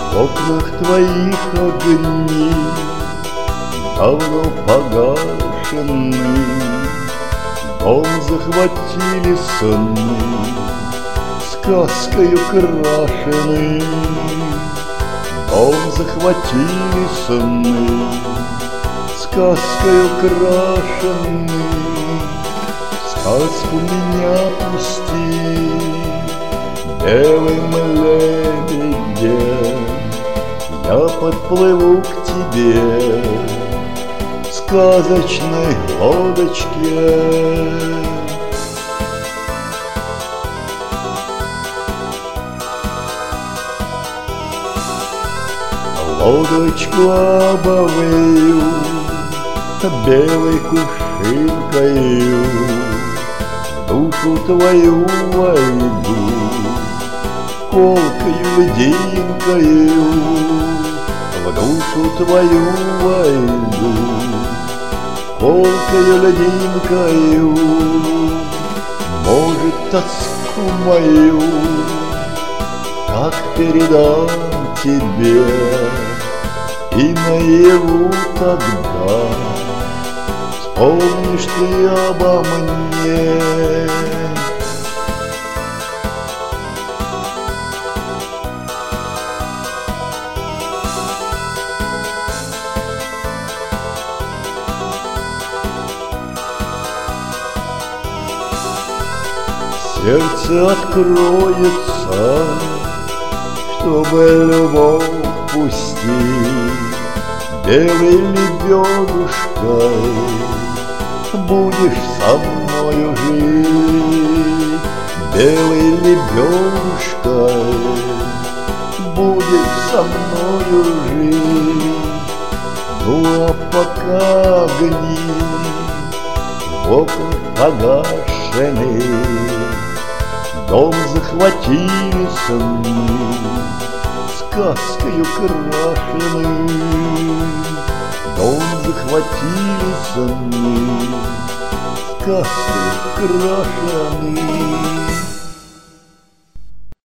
В окнах твоих огни давно погашены, дом захватили сны, сказкою крашены. Дом захватили сны, сказкою крашены. Сказку меня пусти белым лебедем, я подплыву к тебе в сказочной лодочке. Лодочку обовью белой кувшинкою, душу твою войду колкою льдинкою, в душу твою войду колкою льдинкою. Может, тоску мою так передам тебе, и наяву тогда вспомнишь ты обо мне. Сердце откроется, чтобы любовь пустить белой лебедушкой, будешь со мною жить. Белой лебедушкой будешь со мною жить. Ну а пока огни в окнах погашены, дом захватили сны, сказкою крашены. Дом захватили сны, сказкою крашены.